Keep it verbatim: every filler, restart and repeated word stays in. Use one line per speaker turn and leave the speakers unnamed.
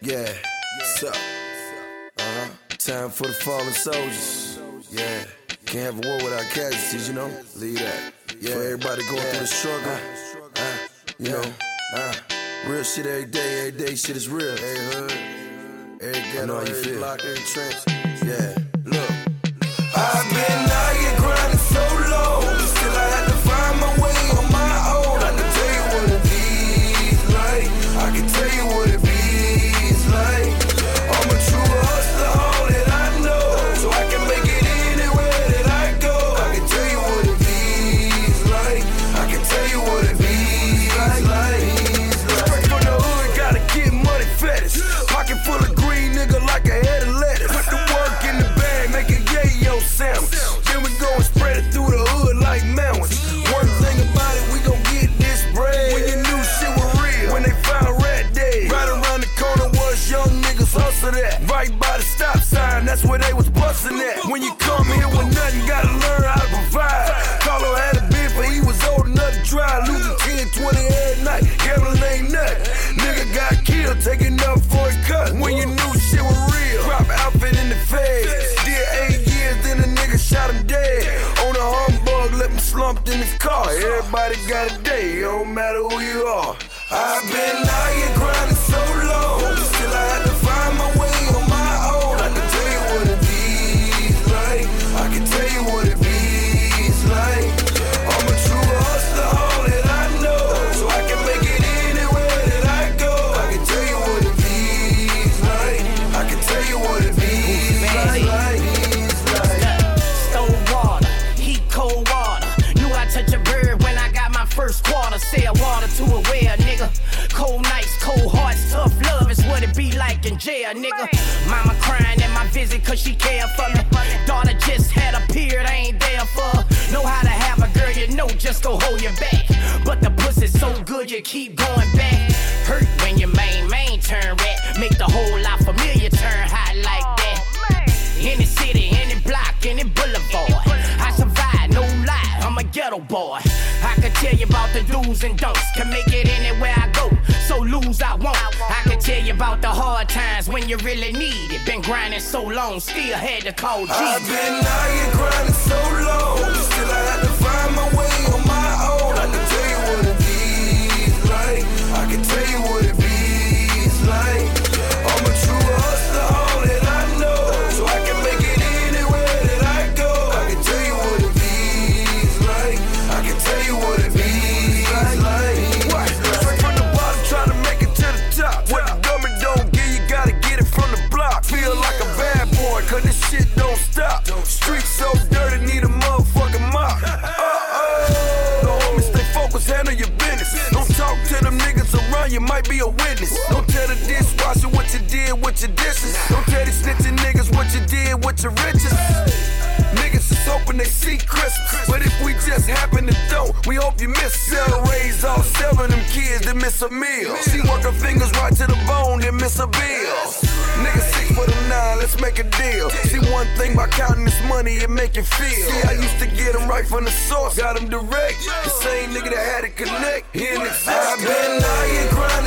Yeah, what's up? Uh-huh. Time for the fallen soldiers. Yeah, can't have a war without casualties, you know? Leave that. Yeah, for everybody going through the struggle. Uh, uh, you know, uh, real shit every day, every day shit is real. Every hood, every ghetto, every block, every trench. Yeah, look. I've been out here grinding so low, still I had to find my way on my own. I can tell you what it feels like. I can tell you what it feels like. I'm a true hustler, all that I know, so I can make it anywhere that I go. I can tell you what it feels like. I can tell you what it feels like. Straight from the hood, gotta get money fetish. Pocket full of green, nigga, like a head of lettuce. Put the work in the bag, make it yayo sandwich. Then we go and spread it through the hood like mountains. One thing about it, we gon' get this bread. When you knew shit was real, when they found Red Dead. Right around the corner was young niggas hustle that. Right by the stop sign, that's where they was bustin' at. When you come here with nothing, gotta learn how to provide. Carlo had a bid, but he was old enough to try. Losing ten, twenty every night, gambling ain't nothing. Nigga got killed, taking up for a cut. When you knew shit was real, drop outfit in the feds. Did eight years, then a nigga shot him dead. On a humbug, left him slumped in his car. Everybody got a day, it don't matter who you are. I've been out here grinding so low, still I had to find my way on my own. I can tell you what it feels like. I can tell you what it feels like. I'm a true hustler, all that I know, so I can make it anywhere that I go. I can tell you what it feels like. I can tell you what it feels like.
Stole water, heat cold water. Knew I touch a bird when I got my first quarter. Sell water to a well, nigga. Cold nights, cold hearts, tough love is what it be like in jail, nigga. Mama crying at my visit cause she care for me. Daughter just had a period, I ain't there for her. Know how to have a girl, you know, just go hold your back. But the pussy's so good, you keep going back. Hurt when your main main turn rat. Make the whole lot familiar turn hot like that. Any city, any block, any boulevard, I survive, no lie, I'm a ghetto boy. I can tell you about the do's and don'ts, can make it anywhere I go, so lose I won't. I can tell you about the hard times when you really need it. Been grinding so long, still had to call G.
I've been out here grinding so low, still I had to find my way on my own. I can tell you what it feels like. I can tell you what it feels like. I'm a true hustler, all that I know, so I can make it anywhere that I go. I can tell you what it feels like. I can tell you what it feels like. What? Straight from the bottom, trying to make it to the top. What the government don't give, you gotta get it from the block. Feel like a bad boy, cause this shit don't stop. Streets so dirty, need a motherfucking mop. Uh-oh. No homies, stay focused, handle your business. Don't talk to them niggas around, you might be a witness. Don't tell the dishwasher what you did with your dishes. Don't tell these snitching niggas what you did with your riches. Niggas is hoping they see Christmas, but if we just happen to don't, we hope you miss. Sell raise all seven them kids that miss a meal. She work her fingers right to the bone, then miss a bill. Niggas six for the nine, let's make a deal. See one thing about counting this money, it make you feel. See, I used to get them right from the source, got them direct. The same nigga that had to connect, he didn't exist. I've been out here grinding